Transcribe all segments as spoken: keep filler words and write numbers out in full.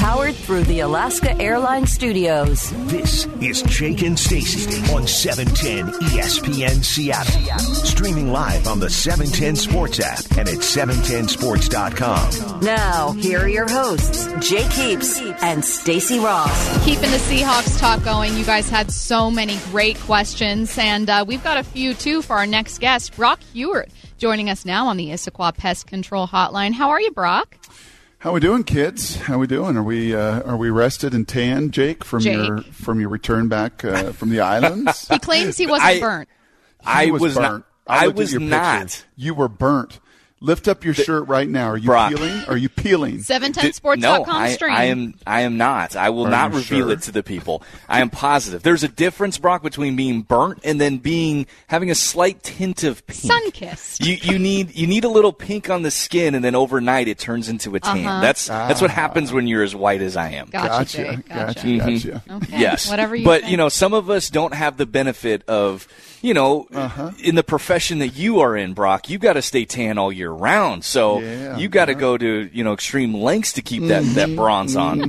powered through the Alaska Airlines Studios. This is Jake and Stacey on seven ten E S P N Seattle. Streaming live on the seven ten Sports app and at seven ten sports dot com. Now, here are your hosts, Jake Heaps and Stacey Ross. Keeping the Seahawks talk going. You guys had so many great questions, and uh, we've got a few, too, for our next guest, Brock Huard, joining us now on the Issaquah Pest Control Hotline. How are you, Brock? How we doing, kids? How we doing? Are we uh, are we rested and tan, Jake, from Jake. your from your return back uh, from the islands? He claims he wasn't I, burnt. I I was, was burnt. not. I, I looked was at your not. picture. You were burnt. Lift up your the, shirt right now. Are you Brock. peeling? Are you peeling? seven ten sports dot com no, I, stream. I am. I am not. I will Are not you reveal sure? it to the people. I am positive. There's a difference, Brock, between being burnt and then being having a slight tint of pink. Sun-kissed. You you need you need a little pink on the skin, and then overnight it turns into a tan. Uh-huh. That's Ah. that's what happens when you're as white as I am. Gotcha, Gotcha. Jake. Gotcha. Gotcha. Mhm. Gotcha. Okay. Yes, Whatever you but think. you know, some of us don't have the benefit of, you know, Uh-huh. in the profession that you are in, Brock. You got to stay tan all year round, so Yeah, you got to yeah. go to you know extreme lengths to keep that, that bronze on.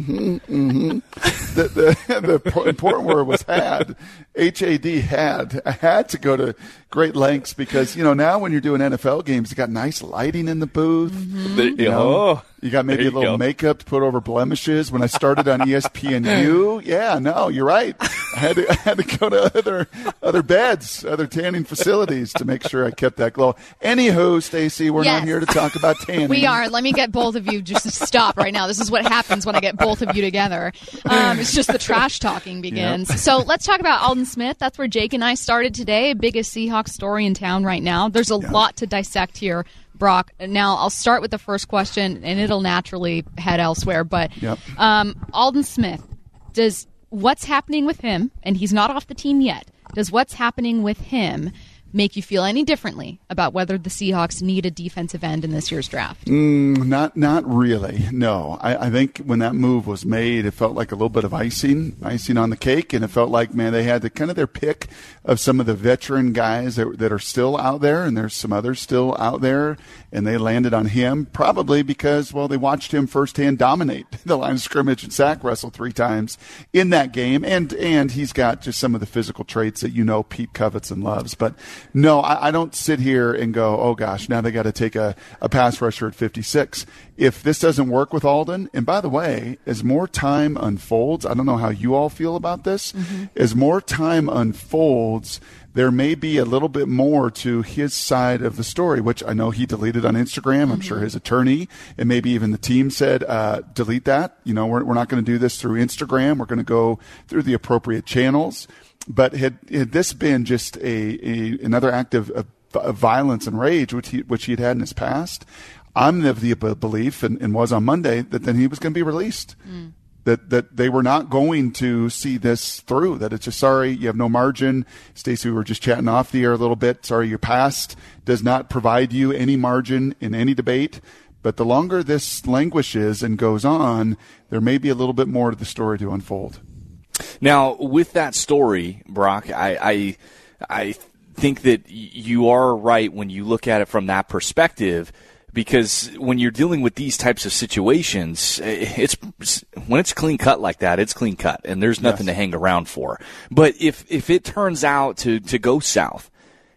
the, the, the po- important word was had. H A D had. I had to go to great lengths because, you know, now when you're doing N F L games, you got nice lighting in the booth. The- You, know, oh, you got maybe there a you little go. makeup to put over blemishes. When I started on E S P N U, yeah, no, you're right. I had to, I had to go to other other beds, other tanning facilities to make sure I kept that glow. Anywho, Stacey, we're Yes. not here to talk about tanning. We are. Let me get both of you just to stop right now. This is what happens when I get both of you together. Um, it's just the trash talking begins. Yep. So let's talk about Alden Smith. That's where Jake and I started today. Biggest Seahawks story in town right now. There's a lot to dissect here, Brock. Now, I'll start with the first question, and it'll naturally head elsewhere. But Yep. um, Alden Smith, does what's happening with him, and he's not off the team yet, does what's happening with him make you feel any differently about whether the Seahawks need a defensive end in this year's draft? Mm, not not really. No. I, I think when that move was made, it felt like a little bit of icing, icing on the cake, and it felt like, man, they had the, kind of their pick of some of the veteran guys that, that are still out there, and there's some others still out there, and they landed on him probably because, well, they watched him firsthand dominate the line of scrimmage and sack wrestle three times in that game, and and he's got just some of the physical traits that you know Pete covets and loves. But no, I, I don't sit here and go, oh, gosh, now they got to take a, a pass rusher at fifty-six. If this doesn't work with Alden, and by the way, as more time unfolds, I don't know how you all feel about this, mm-hmm. as more time unfolds, there may be a little bit more to his side of the story, which I know he deleted on Instagram. I'm mm-hmm. sure his attorney and maybe even the team said, uh, delete that. You know, we're, we're not going to do this through Instagram. We're going to go through the appropriate channels. But had, had this been just a, a another act of, of, of violence and rage, which he which he had had in his past, I'm of the belief, and, and was on Monday, that then he was going to be released. Mm. That that they were not going to see this through. That it's just, sorry, you have no margin. Stacey, we were just chatting off the air a little bit. Sorry, your past does not provide you any margin in any debate. But the longer this languishes and goes on, there may be a little bit more to the story to unfold. Now, with that story, Brock, I, I I think that you are right when you look at it from that perspective, because when you're dealing with these types of situations, it's when it's clean cut like that, it's clean cut, and there's nothing yes. to hang around for. But if if it turns out to, to go south,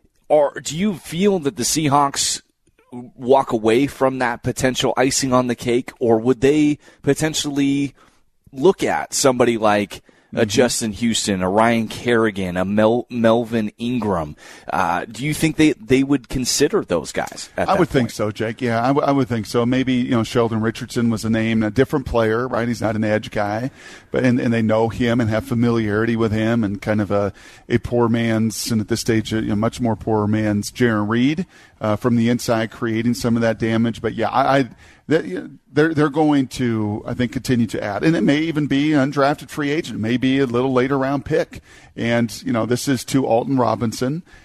or do you feel that the Seahawks walk away from that potential icing on the cake, or would they potentially look at somebody like a Justin Houston, a Ryan Kerrigan, a Mel- Melvin Ingram? Uh, do you think they, they would consider those guys at I that would point? think so, Jake. Yeah, I, w- I would think so. Maybe, you know, Sheldon Richardson was a name, a different player, right? He's not an edge guy, but and, and they know him and have familiarity with him, and kind of a, a poor man's, and at this stage, you know, much more poor man's Jaron Reed uh, from the inside, creating some of that damage. But yeah, I. I They're they're going to, I think, continue to add, and it may even be an undrafted free agent, maybe a little later round pick. And you know, this is to Alton Robinson.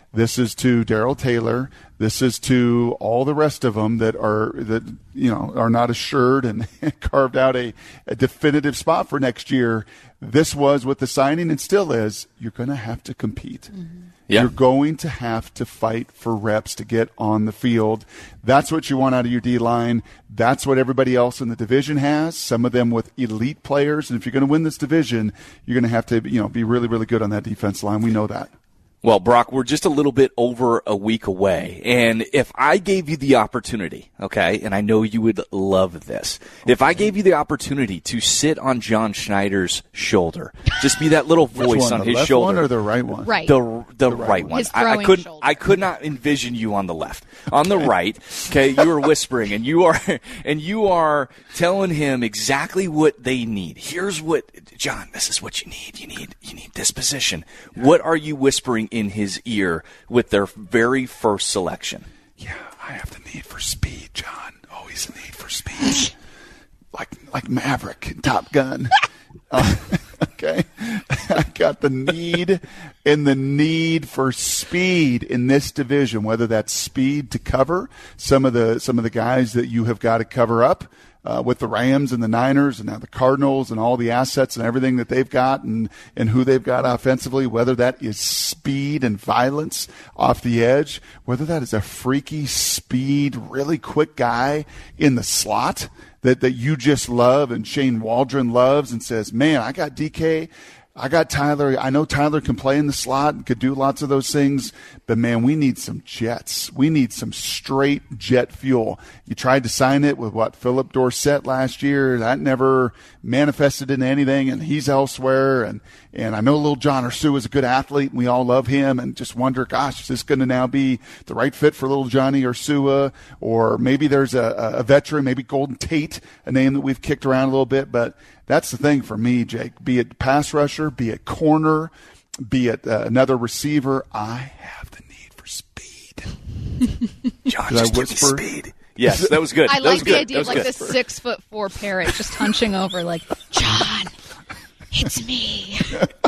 This is to Darrell Taylor. This is to all the rest of them that are that you know are not assured and carved out a, a definitive spot for next year. This was with the signing and still is. You're going to have to compete. Mm-hmm. Yeah. You're going to have to fight for reps to get on the field. That's what you want out of your D-line. That's what everybody else in the division has, some of them with elite players. And if you're going to win this division, you're going to have to you know, be really, really good on that defense line. We know that. Well, Brock, we're just a little bit over a week away, and if I gave you the opportunity, okay, and I know you would love this, okay. if I gave you the opportunity to sit on John Schneider's shoulder, just be that little voice one, on the his left sholdder. One or the right one? Right. The, the, the right, right one. one. His I, I, throwing couldn't, shoulder. I could not envision you on the left. On the right, okay, you are whispering, and you are and you are telling him exactly what they need. Here's what, John, this is what you need. You need, you need this position. Yeah. What are you whispering in his ear with their very first selection? Yeah, I have the need for speed, John. Always a need for speed. like like Maverick in Top Gun. uh, okay? I got the need and the need for speed in this division, whether that's speed to cover some of the some of the guys that you have got to cover up. Uh, with the Rams and the Niners and now the Cardinals and all the assets and everything that they've got and, and who they've got offensively, whether that is speed and violence off the edge, whether that is a freaky speed, really quick guy in the slot that, that you just love and Shane Waldron loves and says, man, I got D K. I got Tyler. I know Tyler can play in the slot and could do lots of those things, but, man, we need some jets. We need some straight jet fuel. You tried to sign it with, what, Philip Dorsett last year. That never manifested into anything, and he's elsewhere. And, and I know little John Ursua is a good athlete, and we all love him, and just wonder, gosh, is this going to now be the right fit for little Johnny Ursua? Or maybe there's a, a veteran, maybe Golden Tate, a name that we've kicked around a little bit, but that's the thing for me, Jake. Be it pass rusher, be it corner, be it uh, another receiver, I have the need for speed. John, just give me speed. Yes, that was good. I that like was the good. idea of like this six foot four parrot just hunching over, like, John, it's me.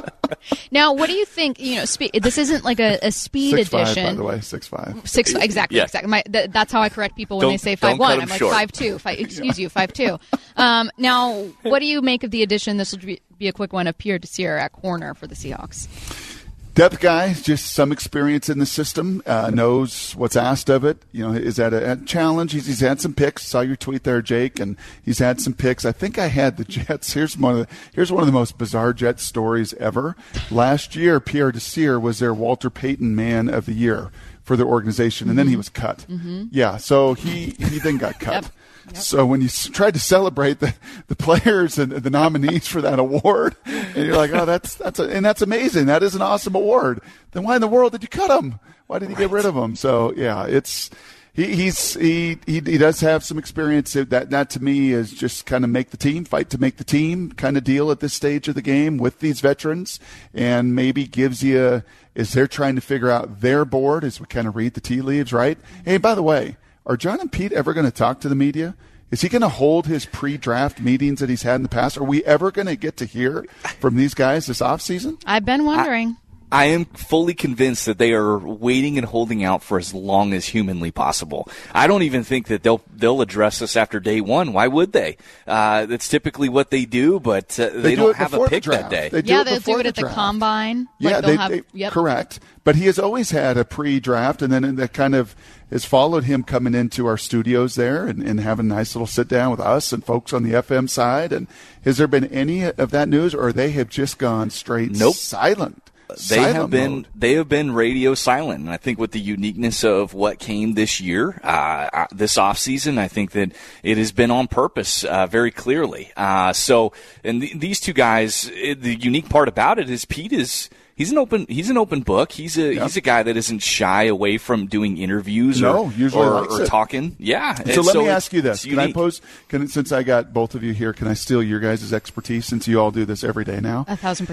Now, what do you think? You know, spe- this isn't like a, a speed six edition. Five, by the way, six five. Six exactly, yeah. exactly. My, th- that's how I correct people when don't, they say five one. I'm like short. five two. Five, excuse you, five two. Um, now, what do you make of the addition? This will be, be a quick one of Pierre Desir at corner for the Seahawks. Depth guy, just some experience in the system, uh, knows what's asked of it. You know, is that a, a challenge? He's, he's had some picks. Saw your tweet there, Jake, and he's had some picks. I think I had the Jets. Here's one of the, here's one of the most bizarre Jets stories ever. Last year, Pierre Desir was their Walter Payton Man of the Year for their organization, and mm-hmm. then he was cut. Mm-hmm. Yeah, so he, he then got cut. Yep. Yep. So when you s- tried to celebrate the, the players and the nominees for that award, and you're like, oh, that's that's a, and that's amazing. That is an awesome award. Then why in the world did you cut him? Why did you right. get rid of him? So yeah, it's he he's he he, he does have some experience. That that to me is just kind of make the team, fight to make the team kind of deal at this stage of the game with these veterans, and maybe gives you as they're trying to figure out their board as we kind of read the tea leaves, right? Hey, by the way. Are John and Pete ever going to talk to the media? Is he going to hold his pre-draft meetings that he's had in the past? Are we ever going to get to hear from these guys this offseason? I've been wondering. I, I am fully convinced that they are waiting and holding out for as long as humanly possible. I don't even think that they'll they'll address us after day one. Why would they? Uh, that's typically what they do, but uh, they, they do don't have a pick that day. They do yeah, it they'll do it the at draft. the combine. Yeah, like they, have, they yep. correct. But he has always had a pre-draft, and then that kind of has followed him coming into our studios there and, and having a nice little sit-down with us and folks on the F M side. And has there been any of that news, or they have just gone straight nope. silent? They silent have been mode. they have been radio silent, and I think with the uniqueness of what came this year, uh, this offseason, I think that it has been on purpose, uh, very clearly. Uh, so, and th- these two guys, it, the unique part about it is Pete is. He's an open. He's an open book. He's a yep. he's a guy that isn't shy away from doing interviews no, or usually or, likes or it. talking. Yeah. So and let so me ask you this: Can I unique. pose? Can since I got both of you here, can I steal your guys' expertise since you all do this every day now? A thousand percent.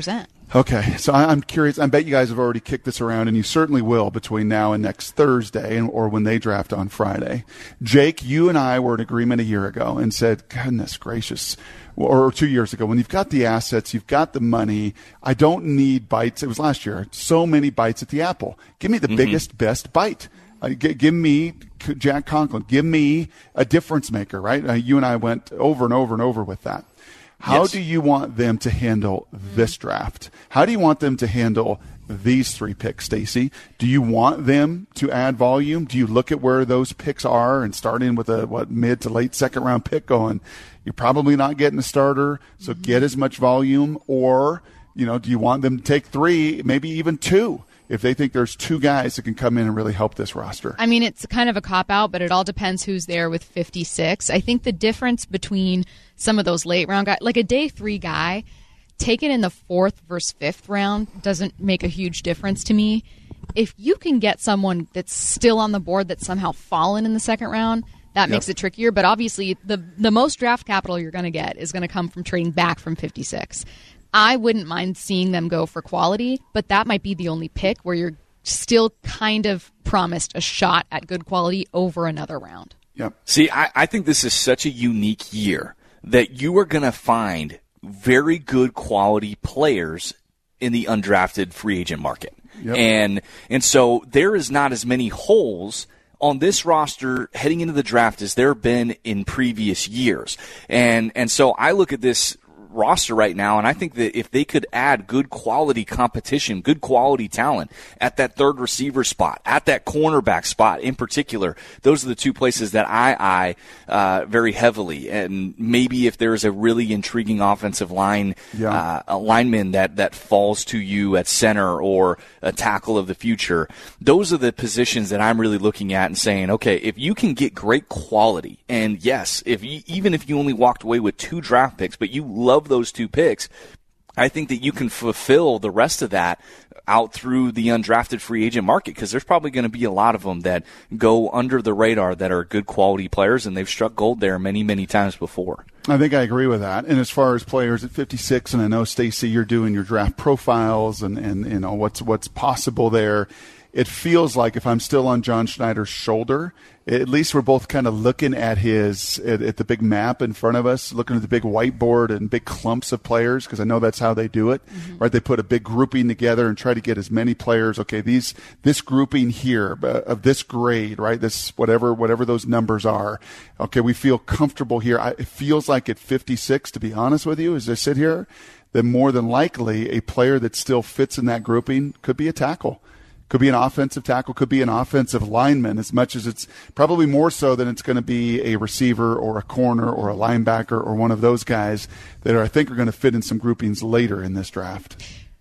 Okay, so I'm curious. I bet you guys have already kicked this around, and you certainly will between now and next Thursday, and, or when they draft on Friday. Jake, you and I were in agreement a year ago and said, goodness gracious, or two years ago, when you've got the assets, you've got the money, I don't need bites. It was last year. So many bites at the apple. Give me the mm-hmm. biggest, best bite. Uh, g- give me Jack Conklin. Give me a difference maker, right? Uh, you and I went over and over and over with that. How yes. do you want them to handle this draft? How do you want them to handle these three picks, Stacey? Do you want them to add volume? Do you look at where those picks are and starting with a what mid to late second round pick going, you're probably not getting a starter, so mm-hmm. get as much volume? Or, you know, do you want them to take three, maybe even two, if they think there's two guys that can come in and really help this roster? I mean, it's kind of a cop-out, but it all depends who's there with fifty-six. I think the difference between some of those late-round guys, like a day three guy, taken in the fourth versus fifth round doesn't make a huge difference to me. If you can get someone that's still on the board that's somehow fallen in the second round, that yep. makes it trickier. But obviously, the the most draft capital you're going to get is going to come from trading back from fifty-six. I wouldn't mind seeing them go for quality, but that might be the only pick where you're still kind of promised a shot at good quality over another round. Yep. See, I, I think this is such a unique year that you are going to find very good quality players in the undrafted free agent market. Yep. And and so there is not as many holes on this roster heading into the draft as there have been in previous years. And and so I look at this roster right now, and I think that if they could add good quality competition, good quality talent at that third receiver spot, at that cornerback spot in particular, those are the two places that I eye uh, very heavily. And maybe if there is a really intriguing offensive line yeah. uh, a lineman that, that falls to you at center or a tackle of the future, those are the positions that I'm really looking at and saying, okay, if you can get great quality, and yes, if you, even if you only walked away with two draft picks, but you love those two picks, I think that you can fulfill the rest of that out through the undrafted free agent market, because there's probably going to be a lot of them that go under the radar that are good quality players, and they've struck gold there many, many times before. I think I agree with that. And as far as players at fifty-six, and I know, Stacey, you're doing your draft profiles and, and you know what's what's possible there. It feels like if I'm still on John Schneider's shoulder, at least we're both kind of looking at his at, at the big map in front of us, looking at the big whiteboard and big clumps of players, because I know that's how they do it, mm-hmm. right? They put a big grouping together and try to get as many players. Okay, these this grouping here of this grade, right? This whatever whatever those numbers are. Okay, we feel comfortable here. I, it feels like at fifty-six, to be honest with you, as I sit here, that more than likely a player that still fits in that grouping could be a tackle. Could be an offensive tackle, could be an offensive lineman, as much as it's probably more so than it's going to be a receiver or a corner or a linebacker or one of those guys that are, I think are going to fit in some groupings later in this draft.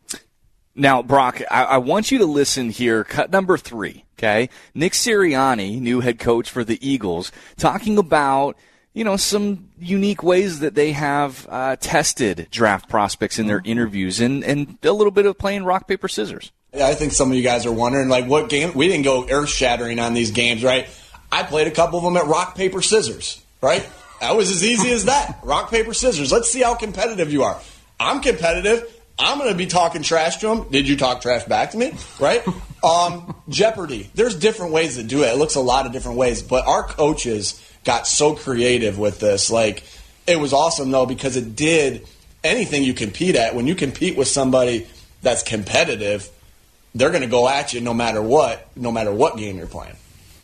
Now, Brock, I, I want you to listen here. Cut number three, okay? Nick Sirianni, new head coach for the Eagles, talking about, you know, some unique ways that they have uh, tested draft prospects in their interviews, and, and a little bit of playing rock, paper, scissors. I think some of you guys are wondering, like, what game? We didn't go earth-shattering on these games, right? I played a couple of them at rock, paper, scissors, right? That was as easy as that. Rock, paper, scissors. Let's see how competitive you are. I'm competitive. I'm going to be talking trash to them. Did you talk trash back to me, right? Um, Jeopardy. There's different ways to do it. It looks a lot of different ways. But our coaches got so creative with this. Like, it was awesome, though, because it did anything you compete at. When you compete with somebody that's competitive, they're going to go at you no matter what, no matter what game you're playing.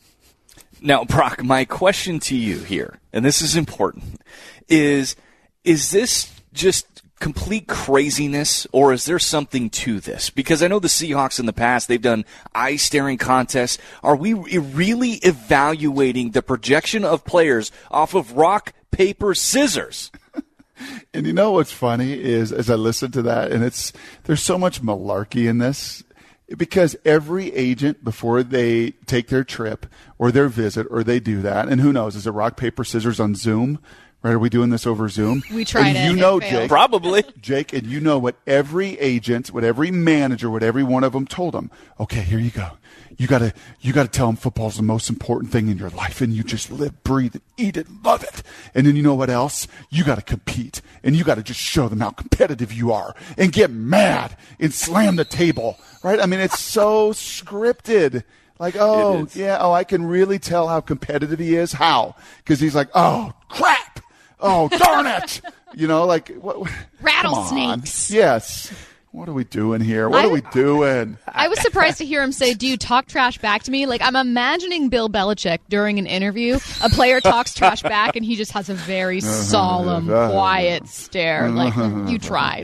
Now, Brock, my question to you here, and this is important, is is this just complete craziness, or is there something to this? Because I know the Seahawks in the past, they've done eye-staring contests. Are we really evaluating the projection of players off of rock, paper, scissors? And you know what's funny is, as I listen to that, and it's there's so much malarkey in this, because every agent, before they take their trip or their visit or they do that, and who knows, is it rock, paper, scissors on Zoom, Right? Are we doing this over Zoom? We tried and it. You know, it Jake. Probably. Jake, and you know what every agent, what every manager, what every one of them told them. Okay, here you go. You gotta, you gotta tell them football's the most important thing in your life, and you just live, breathe, it, eat it, love it. And then you know what else? You gotta compete, and you gotta just show them how competitive you are, and get mad and slam the table. Right? I mean, it's so scripted. Like, oh yeah, oh, I can really tell how competitive he is. How? Because he's like, oh crap. Oh, darn it! You know, like what? Rattlesnakes. Yes. What are we doing here? What I, are we doing? I was surprised to hear him say, do you talk trash back to me? Like, I'm imagining Bill Belichick during an interview. A player talks trash back, and he just has a very solemn, quiet stare. Like, you tried.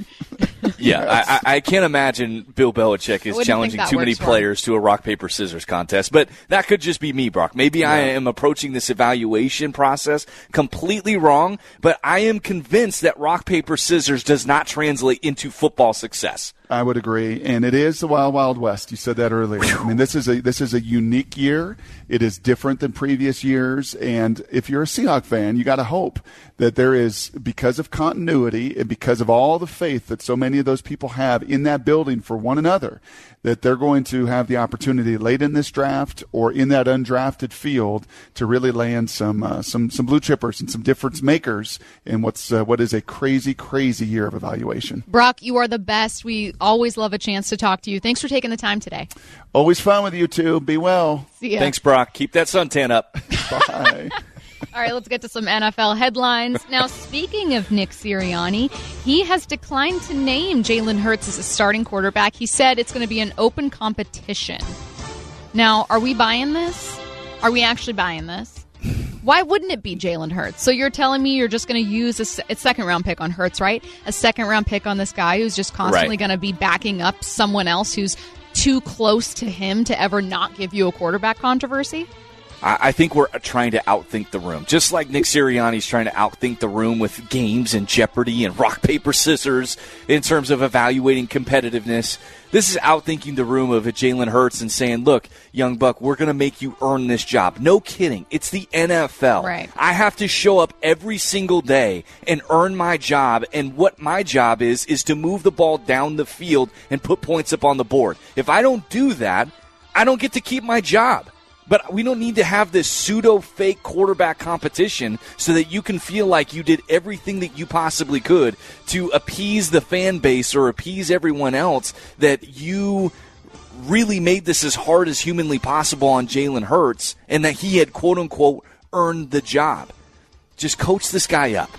Yeah, I, I can't imagine Bill Belichick is challenging too many players to a rock, paper, scissors contest. But that could just be me, Brock. Maybe yeah. I am approaching this evaluation process completely wrong, but I am convinced that rock, paper, scissors does not translate into football success. I would agree, and it is the Wild Wild West. You said that earlier. I mean, this is a this is a unique year. It is different than previous years, and if you're a Seahawks fan, you got to hope that there is, because of continuity and because of all the faith that so many of those people have in that building for one another, that they're going to have the opportunity late in this draft or in that undrafted field to really land some uh, some some blue chippers and some difference makers in what's uh, what is a crazy, crazy year of evaluation. Brock, you are the best. We always love a chance to talk to you. Thanks for taking the time today. Always fun with you two. Be well. See ya. Thanks, Brock. Keep that suntan up. Bye. All right, let's get to some N F L headlines. Now, speaking of Nick Sirianni, he has declined to name Jalen Hurts as a starting quarterback. He said it's going to be an open competition. Now, are we buying this? Are we actually buying this? Why wouldn't it be Jalen Hurts? So you're telling me you're just going to use a, a second-round pick on Hurts, right? A second-round pick on this guy who's just constantly right. going to be backing up someone else who's too close to him to ever not give you a quarterback controversy? I think we're trying to outthink the room. Just like Nick Sirianni's trying to outthink the room with games and Jeopardy and rock, paper, scissors in terms of evaluating competitiveness. This is outthinking the room of a Jalen Hurts and saying, look, young buck, we're going to make you earn this job. No kidding. It's the N F L. Right. I have to show up every single day and earn my job. And what my job is, is to move the ball down the field and put points up on the board. If I don't do that, I don't get to keep my job. But we don't need to have this pseudo-fake quarterback competition so that you can feel like you did everything that you possibly could to appease the fan base or appease everyone else, that you really made this as hard as humanly possible on Jalen Hurts and that he had, quote-unquote, earned the job. Just coach this guy up.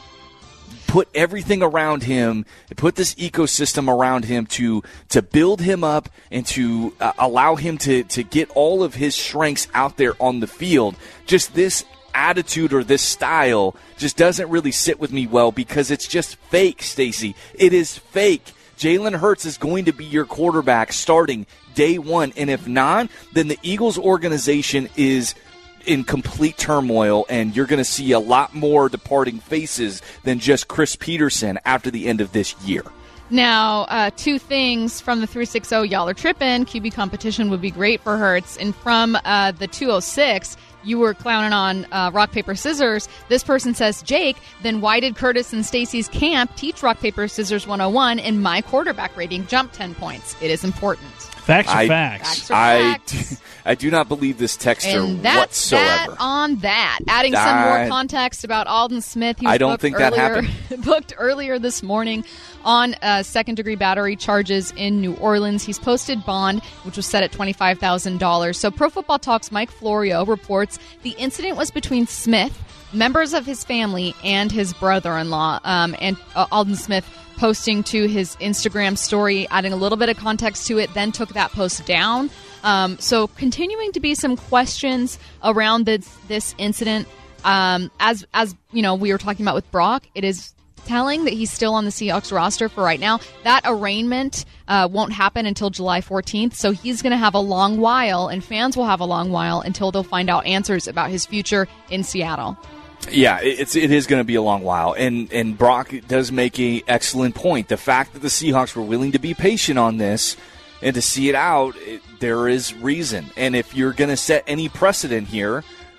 Put everything around him, put this ecosystem around him to to build him up and to uh, allow him to, to get all of his strengths out there on the field. Just this attitude or this style just doesn't really sit with me well because it's just fake, Stacey. It is fake. Jalen Hurts is going to be your quarterback starting day one, and if not, then the Eagles organization is in complete turmoil, and you're going to see a lot more departing faces than just Chris Peterson after the end of this year. Now, uh, two things from the three sixty, y'all are tripping. Q B competition would be great for Hurts. And from uh, the two oh six, you were clowning on uh, rock, paper, scissors. This person says, Jake, then why did Curtis and Stacey's camp teach rock, paper, scissors one oh one and my quarterback rating jumped ten points? It is important. Facts are I, facts. Facts are I, facts. I do not believe this texter and that's whatsoever. That on that. Adding some I, more context about Alden Smith. He was I don't booked think earlier, that happened. booked earlier this morning on uh, second-degree battery charges in New Orleans. He's posted bond, which was set at twenty-five thousand dollars. So Pro Football Talk's Mike Florio reports the incident was between Smith, members of his family, and his brother-in-law. Um, and uh, Alden Smith posting to his Instagram story, adding a little bit of context to it, then took that post down. Um, so continuing to be some questions around this, this incident. Um, as, as you know, we were talking about with Brock, it is telling that he's still on the Seahawks roster for right now. That arraignment uh, won't happen until July fourteenth, so he's going to have a long while, and fans will have a long while until they'll find out answers about his future in Seattle. Yeah, it's it is going to be a long while, and and Brock does make an excellent point. The fact that the Seahawks were willing to be patient on this and to see it out, it, there is reason. And if you're going to set any precedent here,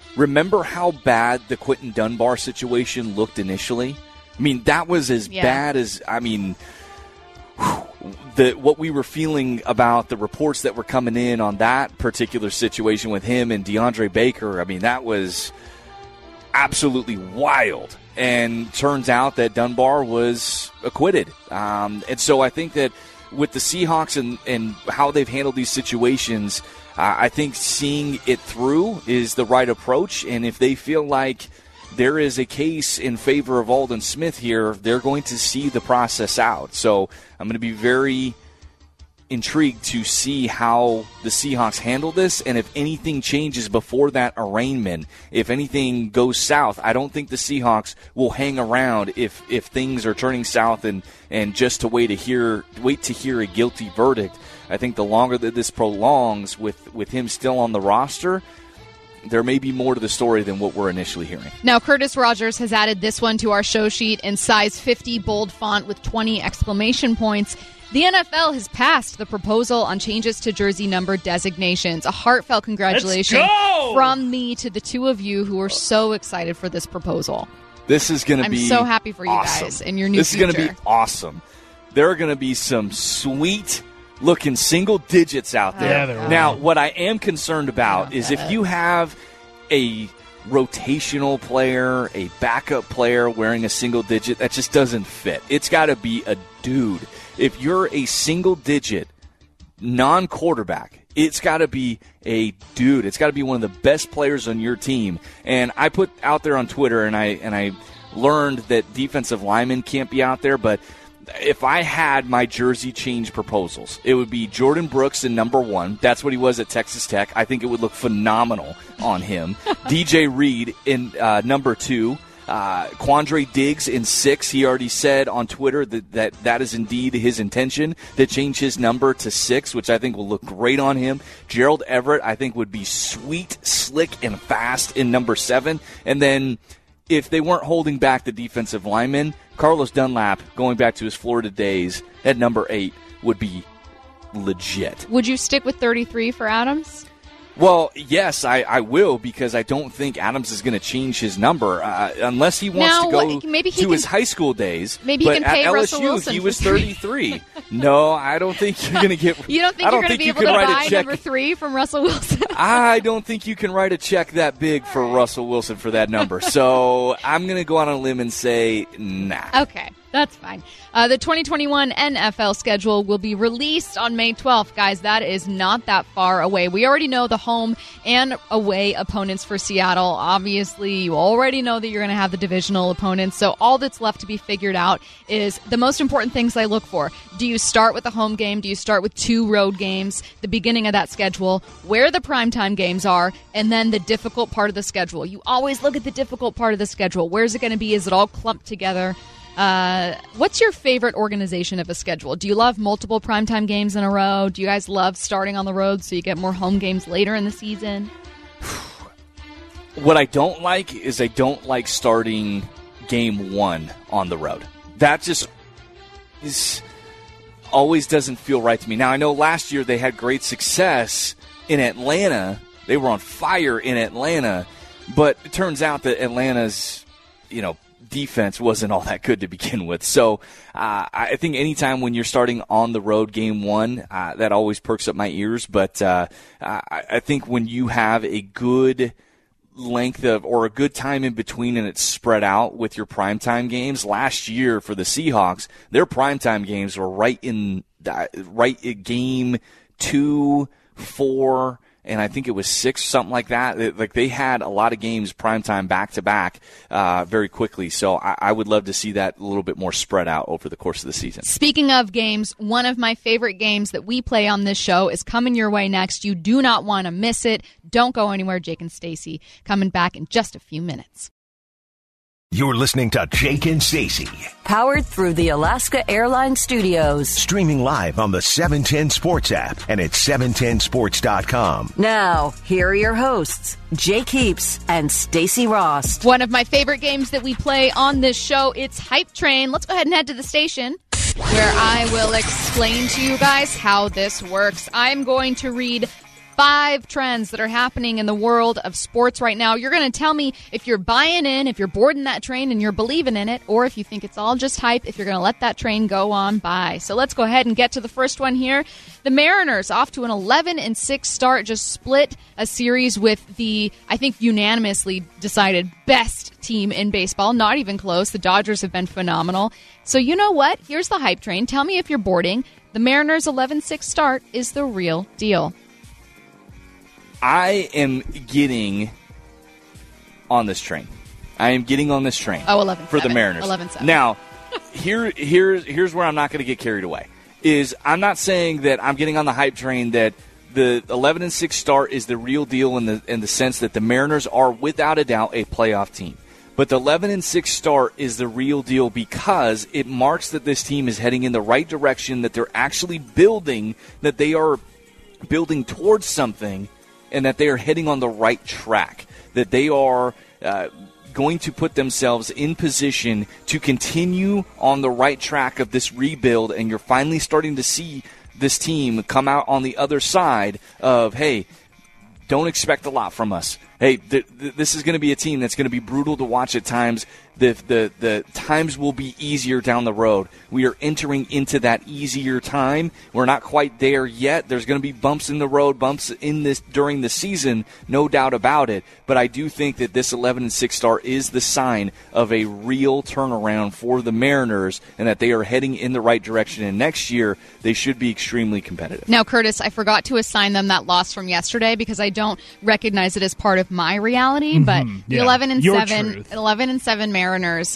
remember how bad the Quentin Dunbar situation looked initially? I mean, that was as yeah. bad as, I mean, whew, the what we were feeling about the reports that were coming in on that particular situation with him and DeAndre Baker. I mean, that was absolutely wild. And turns out that Dunbar was acquitted. Um, and so I think that with the Seahawks and, and how they've handled these situations, uh, I think seeing it through is the right approach. And if they feel like there is a case in favor of Aldon Smith here, they're going to see the process out. So I'm going to be very intrigued to see how the Seahawks handle this, and if anything changes before that arraignment, if anything goes south, I don't think the Seahawks will hang around if if things are turning south and, and just to wait to hear wait to hear a guilty verdict. I think the longer that this prolongs with, with him still on the roster, there may be more to the story than what we're initially hearing. Now, Curtis Rogers has added this one to our show sheet in size fifty bold font with twenty exclamation points. The N F L has passed the proposal on changes to jersey number designations. A heartfelt congratulations from me to the two of you who are so excited for this proposal. This is going to be I'm so happy for you awesome. guys in your new This future. is going to be awesome. There are going to be some sweet looking single digits out there. Yeah, there will. Now, what I am concerned about is if you have a rotational player, a backup player wearing a single digit, that just doesn't fit. It's got to be a dude. If you're a single-digit non-quarterback, it's got to be a dude. It's got to be one of the best players on your team. And I put out there on Twitter, and I and I learned that defensive linemen can't be out there, but if I had my jersey change proposals, it would be Jordan Brooks in number one. That's what he was at Texas Tech. I think it would look phenomenal on him. D J Reed in uh, number two. Uh, Quandre Diggs in six. He already said on Twitter that, that that is indeed his intention to change his number to six, which I think will look great on him. Gerald Everett, I think, would be sweet, slick, and fast in number seven. And then if they weren't holding back the defensive linemen, Carlos Dunlap, going back to his Florida days, at number eight would be legit. Would you stick with thirty-three for Adams? Well, yes, I, I will, because I don't think Adams is going to change his number uh, unless he wants now, to go what, maybe he to can, his high school days. Maybe but he can pay at Russell L S U, Wilson he for was three. thirty-three. No, I don't think you're going to get. You don't think I you're don't going to think be you able can to write buy a check. number three from Russell Wilson? I don't think you can write a check that big for Russell Wilson for that number. So I'm going to go out on a limb and say nah. Okay, that's fine. Uh, the twenty twenty-one N F L schedule will be released on May twelfth. Guys, that is not that far away. We already know the home and away opponents for Seattle. Obviously, you already know that you're going to have the divisional opponents. So all that's left to be figured out is the most important things I look for. Do you start with a home game? Do you start with two road games? The beginning of that schedule, where the primetime games are, and then the difficult part of the schedule. You always look at the difficult part of the schedule. Where's it going to be? Is it all clumped together? Uh, what's your favorite organization of a schedule? Do you love multiple primetime games in a row? Do you guys love starting on the road so you get more home games later in the season? What I don't like is I don't like starting game one on the road. That just is always doesn't feel right to me. Now, I know last year they had great success in Atlanta. They were on fire in Atlanta, but it turns out that Atlanta's, you know, defense wasn't all that good to begin with. So uh, I think anytime when you're starting on the road game one, uh, that always perks up my ears. But uh, I, I think when you have a good length of or a good time in between and it's spread out with your primetime games, last year for the Seahawks, their primetime games were right in right at game two, four, and I think it was six, something like that. Like they had a lot of games primetime back to back uh, very quickly. So I, I would love to see that a little bit more spread out over the course of the season. Speaking of games, one of my favorite games that we play on this show is coming your way next. You do not want to miss it. Don't go anywhere. Jake and Stacey coming back in just a few minutes. You're listening to Jake and Stacey. Powered through the Alaska Airlines Studios. Streaming live on the seven ten Sports app and at seven ten sports dot com. Now, here are your hosts, Jake Heaps and Stacey Ross. One of my favorite games that we play on this show, it's Hype Train. Let's go ahead and head to the station where I will explain to you guys how this works. I'm going to read five trends that are happening in the world of sports right now. You're going to tell me if you're buying in, if you're boarding that train and you're believing in it, or if you think it's all just hype, if you're going to let that train go on by. So let's go ahead and get to the first one here. The Mariners off to an eleven and six start, just split a series with the, I think, unanimously decided best team in baseball. Not even close. The Dodgers have been phenomenal. So you know what? Here's the hype train. Tell me if you're boarding. The Mariners' eleven six start is the real deal. I am getting on this train. I am getting on this train. Oh, eleven for the Mariners. eleven seven. Now, here, here, here's where I'm not going to get carried away. Is I'm not saying that I'm getting on the hype train that the eleven and six start is the real deal in the in the sense that the Mariners are without a doubt a playoff team. But the eleven and six start is the real deal because it marks that this team is heading in the right direction, that they're actually building, that they are building towards something, and that they are heading on the right track, that they are uh, going to put themselves in position to continue on the right track of this rebuild, and you're finally starting to see this team come out on the other side of, hey, don't expect a lot from us. Hey, th- th- this is going to be a team that's going to be brutal to watch at times. The, the the times will be easier down the road. We are entering into that easier time. We're not quite there yet. There's going to be bumps in the road, bumps in this during the season, no doubt about it. But I do think that this eleven and six start is the sign of a real turnaround for the Mariners and that they are heading in the right direction. And next year, they should be extremely competitive. Now, Curtis, I forgot to assign them that loss from yesterday because I don't recognize it as part of my reality. Mm-hmm. But the yeah. eleven and seven, eleven and seven Mariners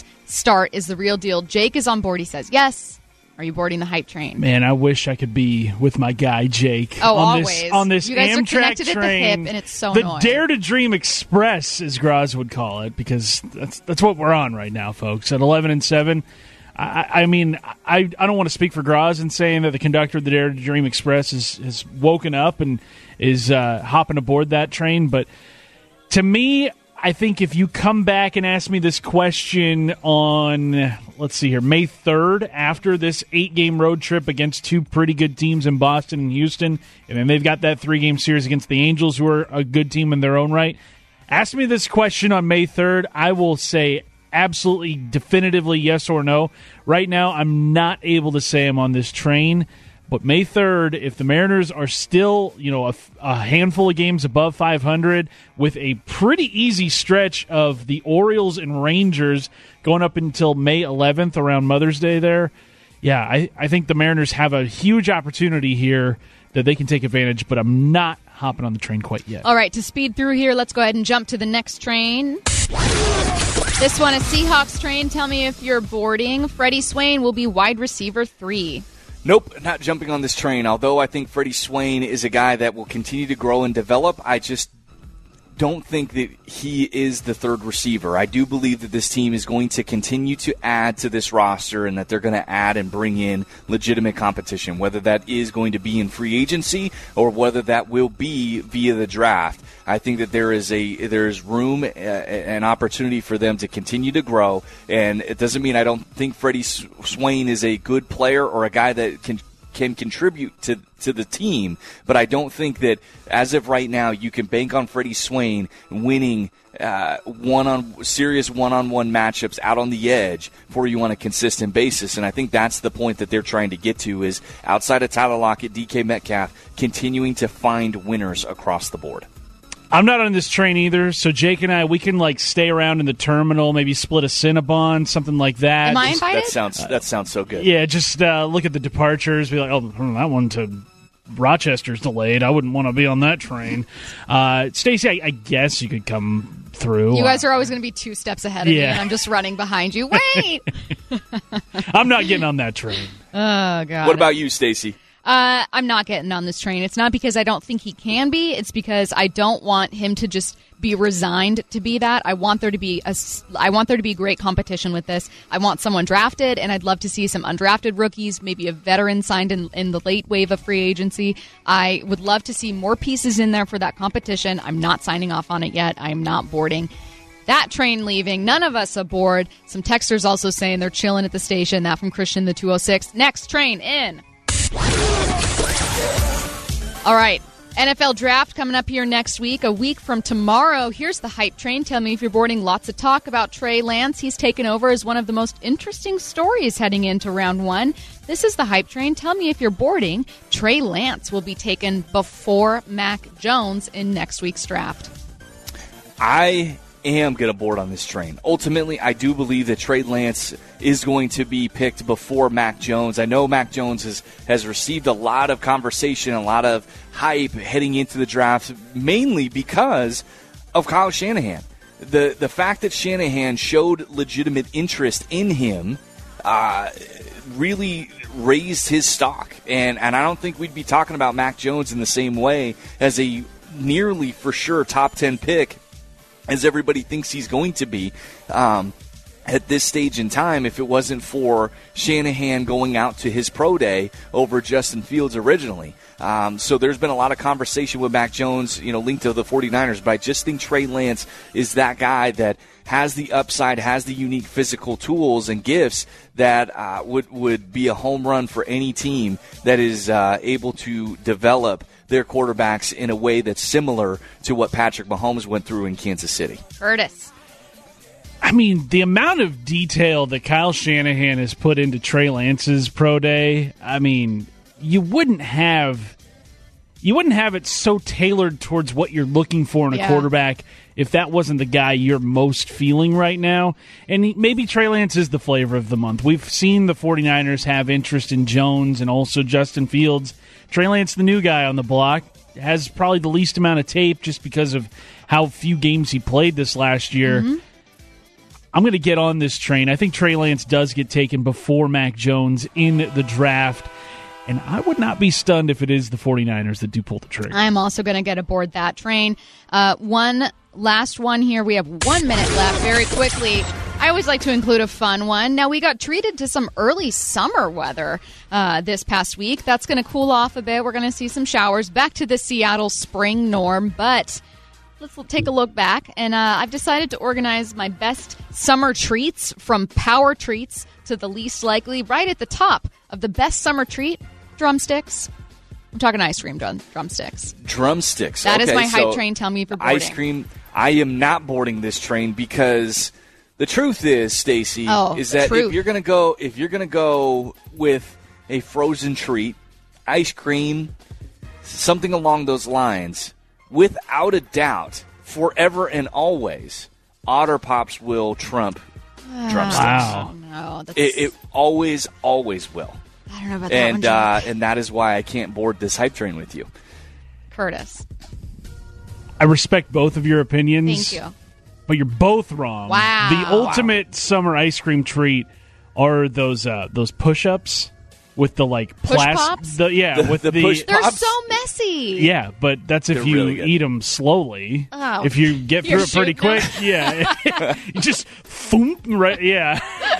start is the real deal. Jake is on board. He says yes. Are you boarding the hype train? Man, I wish I could be with my guy Jake. Oh, on always. This, on this you guys Amtrak are connected train, at the hip, and it's so the annoying. Dare to Dream Express, as Graz would call it, because that's that's what we're on right now, folks. At eleven and seven. I, I mean, I I don't want to speak for Graz in saying that the conductor of the Dare to Dream Express is, has woken up and is uh, hopping aboard that train, but to me, I think if you come back and ask me this question on, let's see here, May third, after this eight-game road trip against two pretty good teams in Boston and Houston, and then they've got that three-game series against the Angels, who are a good team in their own right. Ask me this question on May third, I will say absolutely definitively yes or no. Right now, I'm not able to say I'm on this train. But May third, if the Mariners are still, you know, a, a handful of games above five hundred with a pretty easy stretch of the Orioles and Rangers going up until May eleventh around Mother's Day there, yeah, I, I think the Mariners have a huge opportunity here that they can take advantage, but I'm not hopping on the train quite yet. All right, to speed through here, let's go ahead and jump to the next train. This one, a Seahawks train. Tell me if you're boarding. Freddie Swain will be wide receiver three. Nope, not jumping on this train. Although I think Freddie Swain is a guy that will continue to grow and develop, I just don't think that he is the third receiver. I do believe that this team is going to continue to add to this roster and that they're going to add and bring in legitimate competition, whether that is going to be in free agency or whether that will be via the draft. I think that there is a there is room, uh, an opportunity for them to continue to grow, and it doesn't mean I don't think Freddie Swain is a good player or a guy that can can contribute to, to the team, but I don't think that as of right now you can bank on Freddie Swain winning uh, one on serious one-on-one matchups out on the edge for you on a consistent basis, and I think that's the point that they're trying to get to is outside of Tyler Lockett, D K Metcalf, continuing to find winners across the board. I'm not on this train either, so Jake and I, we can like stay around in the terminal, maybe split a Cinnabon, something like that. Am I invited? That sounds that sounds so good. Yeah, just uh, look at the departures, be like, oh, that one to Rochester's delayed. I wouldn't want to be on that train. Uh, Stacey, I, I guess you could come through. You guys are always going to be two steps ahead of yeah. me, and I'm just running behind you. Wait! I'm not getting on that train. Oh, God. What about you, Stacey? Uh, I'm not getting on this train. It's not because I don't think he can be. It's because I don't want him to just be resigned to be that. I want there to be a, I want there to be great competition with this. I want someone drafted, and I'd love to see some undrafted rookies, maybe a veteran signed in, in the late wave of free agency. I would love to see more pieces in there for that competition. I'm not signing off on it yet. I am not boarding. That train leaving. None of us aboard. Some texters also saying they're chilling at the station. That from Christian, the two oh six. Next train in. All right. N F L draft coming up here next week, a week from tomorrow. Here's the hype train. Tell me if you're boarding. Lots of talk about Trey Lance. He's taken over as one of the most interesting stories heading into round one. This is the hype train. Tell me if you're boarding. Trey Lance will be taken before Mac Jones in next week's draft. I am going to board on this train. Ultimately, I do believe that Trey Lance is going to be picked before Mac Jones. I know Mac Jones has, has received a lot of conversation, a lot of hype heading into the draft, mainly because of Kyle Shanahan. The the fact that Shanahan showed legitimate interest in him uh, really raised his stock. And, and I don't think we'd be talking about Mac Jones in the same way as a nearly for sure top ten pick as everybody thinks he's going to be um, at this stage in time if it wasn't for Shanahan going out to his pro day over Justin Fields originally. Um, so there's been a lot of conversation with Mac Jones, you know, linked to the 49ers, but I just think Trey Lance is that guy that has the upside, has the unique physical tools and gifts that uh, would, would be a home run for any team that is uh, able to develop their quarterbacks in a way that's similar to what Patrick Mahomes went through in Kansas City. Curtis. I mean, the amount of detail that Kyle Shanahan has put into Trey Lance's pro day, I mean, you wouldn't have you wouldn't have it so tailored towards what you're looking for in a yeah. quarterback if that wasn't the guy you're most feeling right now. And he, maybe Trey Lance is the flavor of the month. We've seen the 49ers have interest in Jones and also Justin Fields. Trey Lance, the new guy on the block, has probably the least amount of tape just because of how few games he played this last year. Mm-hmm. I'm going to get on this train. I think Trey Lance does get taken before Mac Jones in the draft. And I would not be stunned if it is the 49ers that do pull the trigger. I'm also going to get aboard that train. Uh, one last one here. We have one minute left. Very quickly, I always like to include a fun one. Now, we got treated to some early summer weather uh, this past week. That's going to cool off a bit. We're going to see some showers. Back to the Seattle spring norm, but let's take a look back. And uh, I've decided to organize my best summer treats from power treats to the least likely. Right at the top of the best summer treat, drumsticks. I'm talking ice cream drum, drumsticks. Drumsticks. That okay, is my so hype train. Tell me if you're boarding. Ice cream. I am not boarding this train because the truth is, Stacey, oh, is that truth. if you're gonna go, if you're gonna go with a frozen treat, ice cream, something along those lines, without a doubt, forever and always, Otter Pops will trump drumsticks. Wow. No, that's... It, it always, always will. I don't know about and, that one, uh, and that is why I can't board this hype train with you. Curtis. I respect both of your opinions. Thank you. But you're both wrong. Wow. The ultimate wow. summer ice cream treat are those uh, those push-ups with the like push plastic. pops? The, yeah, the, with the, the push They're pops? so messy. Yeah, but that's if They're you really good. eat them slowly. Oh. If you get through You're it pretty quick, shooting yeah, you just boom, right. Yeah.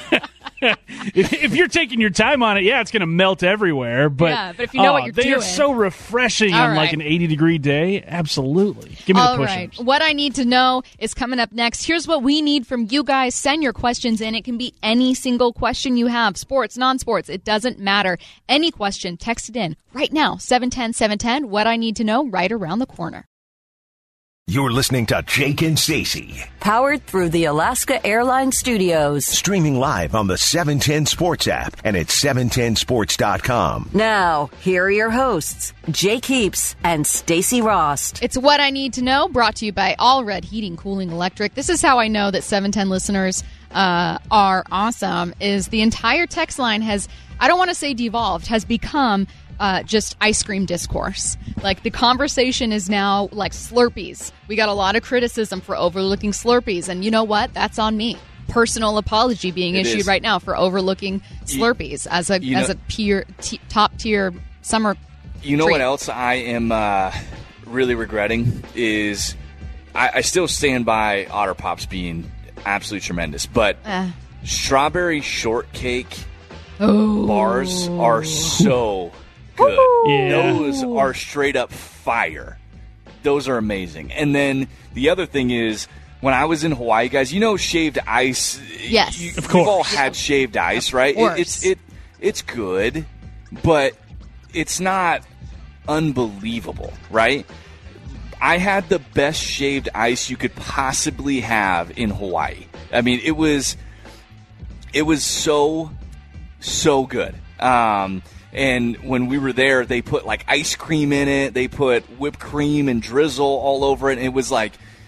if, if you're taking your time on it, yeah, it's going to melt everywhere. But, yeah, but if you know oh, what you're they doing. are so refreshing All on right. like an eighty degree day. Absolutely. Give me All the right. push-ups. What I need to know is coming up next. Here's what we need from you guys. Send your questions in. It can be any single question you have. Sports, non-sports. It doesn't matter. Any question, text it in right now. seven ten, seven ten. What I need to know right around the corner. You're listening to Jake and Stacey. Powered through the Alaska Airlines Studios. Streaming live on the seven ten Sports app and at seven ten sports dot com. Now, here are your hosts, Jake Heaps and Stacey Rost. It's What I Need to Know, brought to you by All Red Heating, Cooling, Electric. This is how I know that seven ten listeners uh, are awesome, is the entire text line has, I don't want to say devolved, has become Uh, just ice cream discourse. Like, the conversation is now like Slurpees. We got a lot of criticism for overlooking Slurpees, and you know what? That's on me. Personal apology being It issued is. right now for overlooking Slurpees as a you as know- a peer, t- top tier summer. You know treat. what else I am uh, really regretting is I, I still stand by Otter Pops being absolutely tremendous, but Uh. strawberry shortcake Oh. bars are so good. Yeah. Those are straight up fire. Those are amazing. And then the other thing is, when I was in Hawaii, guys, you know shaved ice. Yes. you, Of course. We've all had shaved ice, right? It, course. it's it it's good, but it's not unbelievable, right? I had the best shaved ice you could possibly have in Hawaii. I mean, it was it was so, so good. Um, and when we were there, they put like ice cream in it. They put whipped cream and drizzle all over it. And it was like,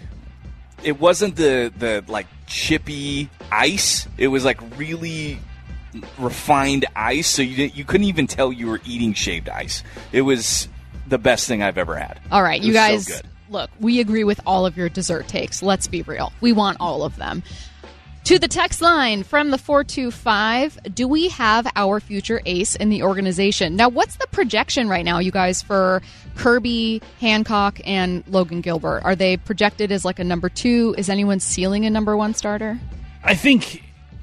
it wasn't the, the like chippy ice. It was like really refined ice. So you didn't, you couldn't even tell you were eating shaved ice. It was the best thing I've ever had. All right, you guys, so good. Look, we agree with all of your dessert takes. Let's be real. We want all of them. To the text line from the four two five, do we have our future ace in the organization? Now, what's the projection right now, you guys, for Kirby, Hancock, and Logan Gilbert? Are they projected as like a number two? Is anyone ceiling a number one starter? I think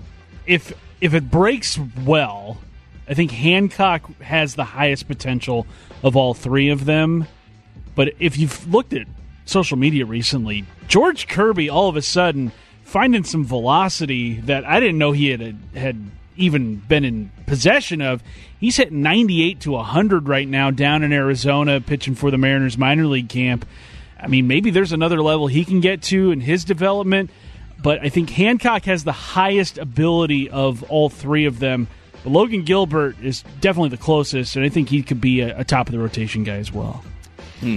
if if it breaks well, I think Hancock has the highest potential of all three of them. But if you've looked at social media recently, George Kirby all of a sudden finding some velocity that I didn't know he had had even been in possession of. He's hitting ninety-eight to one hundred right now down in Arizona, pitching for the Mariners minor league camp. I mean, maybe there's another level he can get to in his development, but I think Hancock has the highest ability of all three of them. But Logan Gilbert is definitely the closest, and I think he could be a, a top-of-the-rotation guy as well. Hmm.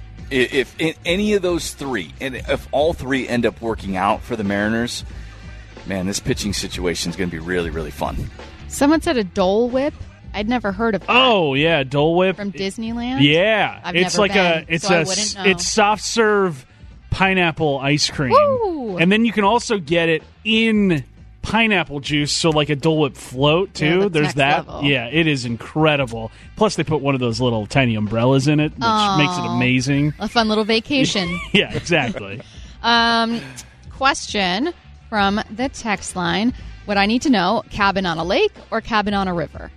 If in any of those three, and if all three end up working out for the Mariners, man, this pitching situation is going to be really, really fun. Someone said a Dole Whip. I'd never heard of that. Oh yeah, Dole Whip from Disneyland. Yeah, I've it's never like been, a it's so a I wouldn't know. It's soft serve pineapple ice cream, Woo! And then you can also get it in pineapple juice, so like a Dole Whip float too. Yeah, that's There's next that. level. Yeah, it is incredible. Plus, they put one of those little tiny umbrellas in it, which Aww. makes it amazing. A fun little vacation. Yeah, exactly. um, question from the text line: what I need to know, cabin on a lake or cabin on a river?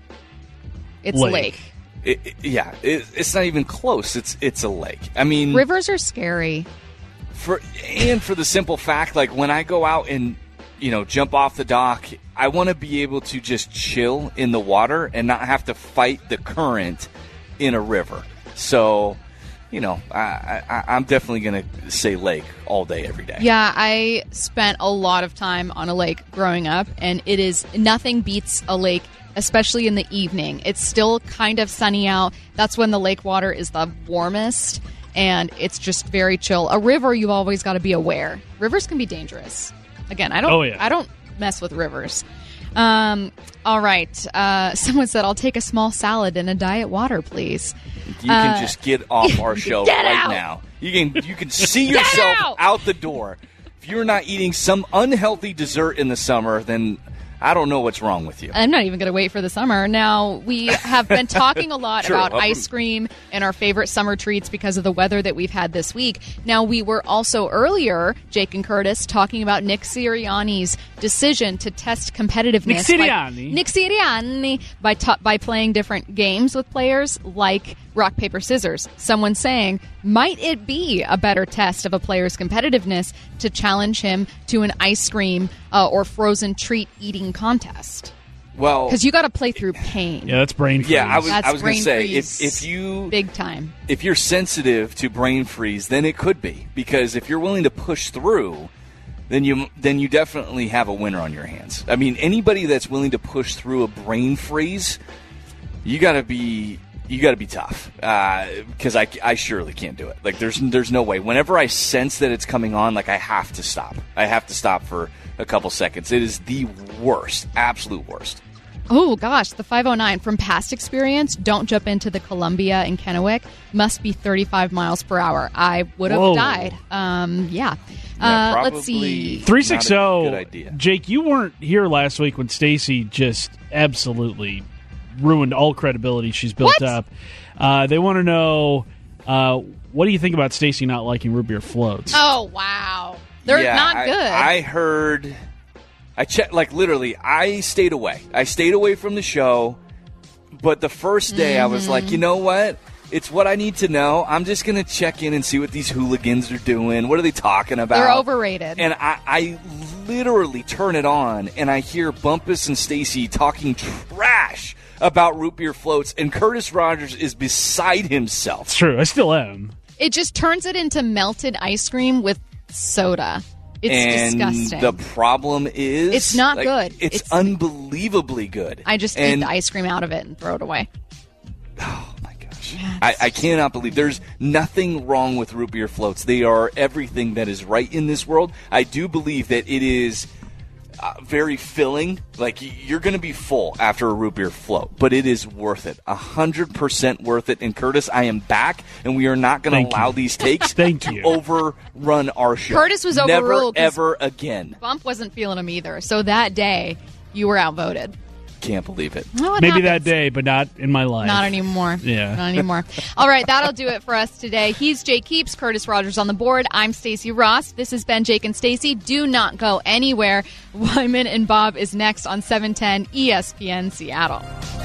It's Lake. a lake. It, it, yeah, it, it's not even close. It's it's a lake. I mean, Rivers are scary. For and for the simple fact, like when I go out and you know jump off the dock, I want to be able to just chill in the water and not have to fight the current in a river. So, you know, I, I, I'm definitely going to say lake all day, every day. Yeah, I spent a lot of time on a lake growing up, and it is nothing beats a lake, especially in the evening. It's still kind of sunny out. That's when the lake water is the warmest, and it's just very chill. A river, you've always got to be aware. Rivers can be dangerous. Again, I don't. Oh, yeah. I don't mess with rivers. Um, all right. Uh, someone said, "I'll take a small salad and a diet water, please." You Uh, can just get off our show get right out! now. You can you can see yourself out! out the door. If you're not eating some unhealthy dessert in the summer, then I don't know what's wrong with you. I'm not even going to wait for the summer. Now, we have been talking a lot Sure, about well, ice cream and our favorite summer treats because of the weather that we've had this week. Now, we were also earlier, Jake and Curtis, talking about Nick Sirianni's decision to test competitiveness. Nick Sirianni. By, Nick Sirianni by, t- by playing different games with players like rock, paper, scissors. Someone saying, might it be a better test of a player's competitiveness to challenge him to an ice cream uh, or frozen treat eating contest? Well, Because you got to play through pain. Yeah, that's brain freeze. yeah, I was That's I was going brain to say freeze. if if you Big time. if you're sensitive to brain freeze, then it could be, because if you're willing to push through, then you then you definitely have a winner on your hands. I mean, anybody that's willing to push through a brain freeze, you got to be you got to be tough, because uh, I, I surely can't do it. Like there's there's no way. Whenever I sense that it's coming on, like I have to stop. I have to stop for a couple seconds. It is the worst, absolute worst. Oh, gosh, the five oh nine. From past experience, don't jump into the Columbia in Kennewick. Must be thirty-five miles per hour. I would have Whoa. died. Um, yeah. Yeah, uh, let's probably see. three sixty. not a good idea. Jake, you weren't here last week when Stacy just absolutely ruined all credibility she's built What? up. Uh, they want to know, uh, what do you think about Stacy not liking root beer floats? Oh, wow. They're Yeah, not I- good. I heard. I checked, like literally, I stayed away. I stayed away from the show. But the first day, Mm-hmm. I was like, you know what? It's what I need to know. I'm just going to check in and see what these hooligans are doing. What are they talking about? They're overrated. And I, I literally turn it on, and I hear Bumpus and Stacy talking trash about root beer floats, and Curtis Rogers is beside himself. It's true. I still am. It just turns it into melted ice cream with soda. It's and disgusting. The problem is... It's not like, good. It's, It's- unbelievably good. I just and, eat the ice cream out of it and throw it away. Oh, my gosh. I, I cannot believe there's nothing wrong with root beer floats. They are everything that is right in this world. I do believe that it is uh, very filling. Like, you're going to be full after a root beer float, but it is worth it. one hundred percent worth it. And, Curtis, I am back, and we are not going to allow you. these takes Thank to you. overrun our show. Curtis was Never, overruled 'cause- ever again. Bump wasn't feeling him either. So that day, you were outvoted. Can't believe it. Well, it Maybe that happens. day, but not in my life. Not anymore. Yeah. Not anymore. All right, that'll do it for us today. He's Jake Keeps, Curtis Rogers on the board. I'm Stacey Ross. This has been Jake and Stacey. Do not go anywhere. Wyman and Bob is next on seven ten E S P N Seattle.